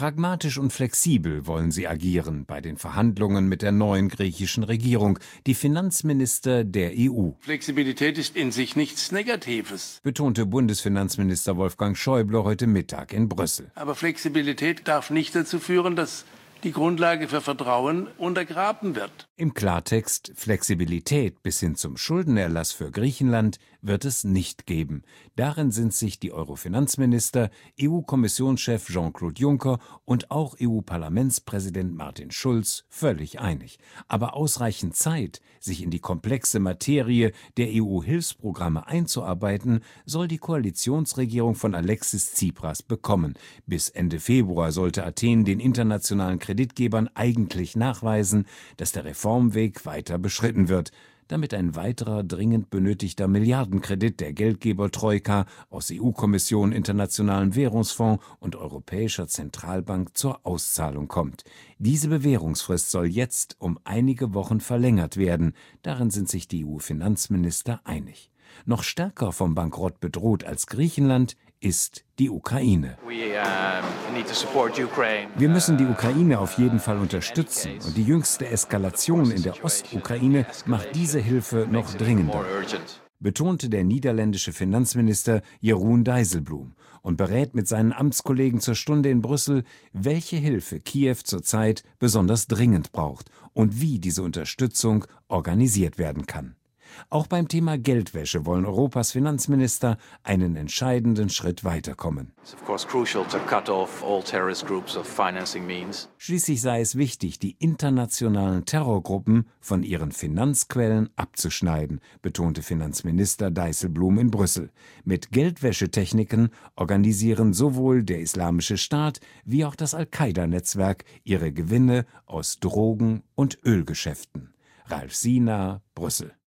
Pragmatisch und flexibel wollen sie agieren bei den Verhandlungen mit der neuen griechischen Regierung, die Finanzminister der EU. Flexibilität ist in sich nichts Negatives, betonte Bundesfinanzminister Wolfgang Schäuble heute Mittag in Brüssel. Aber Flexibilität darf nicht dazu führen, dass die Grundlage für Vertrauen untergraben wird. Im Klartext: Flexibilität bis hin zum Schuldenerlass für Griechenland wird es nicht geben. Darin sind sich die Euro-Finanzminister, EU-Kommissionschef Jean-Claude Juncker und auch EU-Parlamentspräsident Martin Schulz völlig einig. Aber ausreichend Zeit, sich in die komplexe Materie der EU-Hilfsprogramme einzuarbeiten, soll die Koalitionsregierung von Alexis Tsipras bekommen. Bis Ende Februar sollte Athen den internationalen Kreditgebern eigentlich nachweisen, dass der Reformweg weiter beschritten wird, damit ein weiterer dringend benötigter Milliardenkredit der Geldgeber-Troika aus EU-Kommission, Internationalem Währungsfonds und Europäischer Zentralbank zur Auszahlung kommt. Diese Bewährungsfrist soll jetzt um einige Wochen verlängert werden. Darin sind sich die EU-Finanzminister einig. Noch stärker vom Bankrott bedroht als Griechenland ist die Ukraine. Wir müssen die Ukraine auf jeden Fall unterstützen, und die jüngste Eskalation in der Ostukraine macht diese Hilfe noch dringender, betonte der niederländische Finanzminister Jeroen Dijsselbloem und berät mit seinen Amtskollegen zur Stunde in Brüssel, welche Hilfe Kiew zurzeit besonders dringend braucht und wie diese Unterstützung organisiert werden kann. Auch beim Thema Geldwäsche wollen Europas Finanzminister einen entscheidenden Schritt weiterkommen. Schließlich sei es wichtig, die internationalen Terrorgruppen von ihren Finanzquellen abzuschneiden, betonte Finanzminister Dijsselbloem in Brüssel. Mit Geldwäschetechniken organisieren sowohl der Islamische Staat wie auch das Al-Qaida-Netzwerk ihre Gewinne aus Drogen- und Ölgeschäften. Ralf Siener, Brüssel.